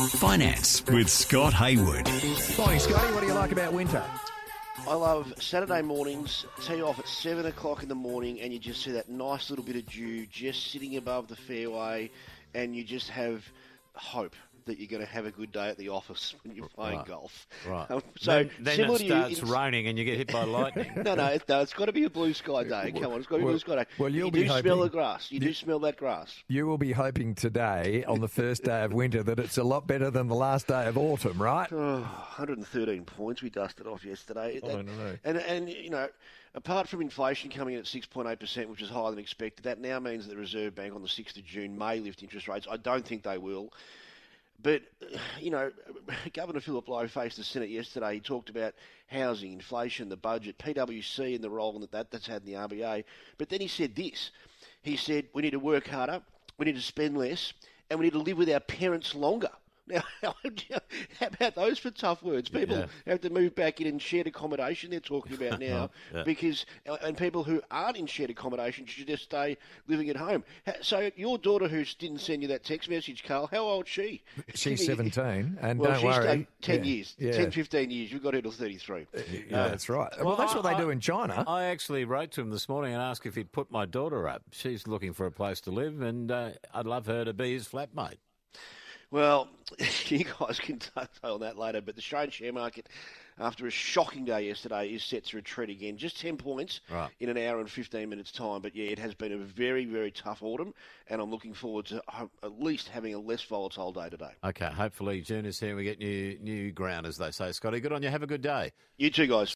Finance with Scott Hayward. Morning, Scotty. What do you like about winter? I love Saturday mornings, tee off at 7 o'clock in the morning, and you just see that nice little bit of dew just sitting above the fairway, and you just have hope that you're going to have a good day at the office when you're playing golf. Right. So then it starts raining and you get hit by lightning. No, it's got to be a blue sky day. Come on, it's got to be a blue sky day. Well, you do smell the grass. You do smell that grass. You will be hoping today, on the first day of winter, that it's a lot better than the last day of autumn, right? 113 points we dusted off yesterday. I know. And you know, apart from inflation coming in at 6.8%, which is higher than expected, that now means that the Reserve Bank on the 6th of June may lift interest rates. I don't think they will. But, you know, Governor Philip Lowe faced the Senate yesterday. He talked about housing, inflation, the budget, PwC and the role that's had in the RBA. But then he said this. He said, we need to work harder, we need to spend less, and we need to live with our parents longer. Now, how about those for tough words? People have to move back in shared accommodation they're talking about now because, and people who aren't in shared accommodation should just stay living at home. So your daughter who didn't send you that text message, Carl, how old is she? She's 17, and well, don't worry. 10 years, 10, 15 years. You've got her till 33. That's right. Well, that's what they do in China. I actually wrote to him this morning and asked if he'd put my daughter up. She's looking for a place to live, and I'd love her to be his flatmate. Well, you guys can touch on that later, but the Australian share market, after a shocking day yesterday, is set to retreat again. Just 10 points in an hour and 15 minutes' time. But, yeah, it has been a very, very tough autumn, and I'm looking forward to at least having a less volatile day today. Okay, hopefully June is here and we get new ground, as they say. Scotty, good on you. Have a good day. You too, guys.